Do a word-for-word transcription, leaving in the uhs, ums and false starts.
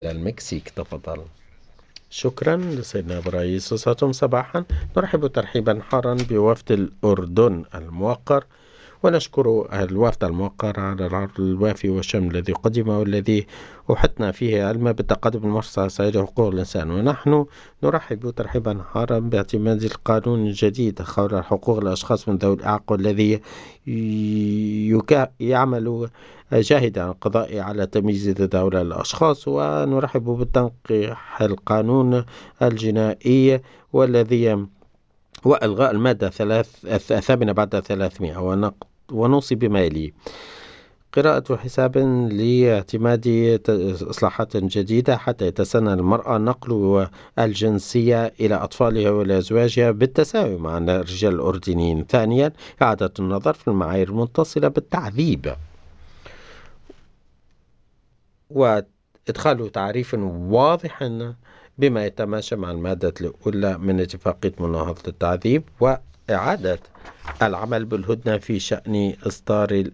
المكسيك. تفضل. شكرا لسيدنا أبو رئيس، وساتم صباحا. نرحب ترحيبا حارا بوفد الأردن الموقر، ونشكر الوفد الموقر على العرض الوافي والشامل الذي قدم، والذي أحطنا فيه علما بالتقدم المرسى سعيد حقوق الإنسان. ونحن نرحب ترحيبا حارا باعتماد القانون الجديد حول حقوق الأشخاص من ذوي الإعاقة، الذي يكا يعمل جاهدا القضاء على تمييز ضد هؤلاء الأشخاص. ونرحب بتنقيح القانون الجنائي والذي وإلغاء المادة ثلاث الثامنة بعد ثلاثمائة، ونقد ونوصي بما يلي: قراءة حساب لاعتماد إصلاحات جديدة حتى يتسنى المرأة نقل الجنسية إلى أطفالها والأزواجها بالتساوي مع الرجال الأردنيين. ثانيا، إعادة النظر في المعايير المتصلة بالتعذيب، وإدخال تعريف واضح بما يتماشى مع المادة الأولى من اتفاقية مناهضة التعذيب، وإعادة العمل بالهدنة في شأن إصدار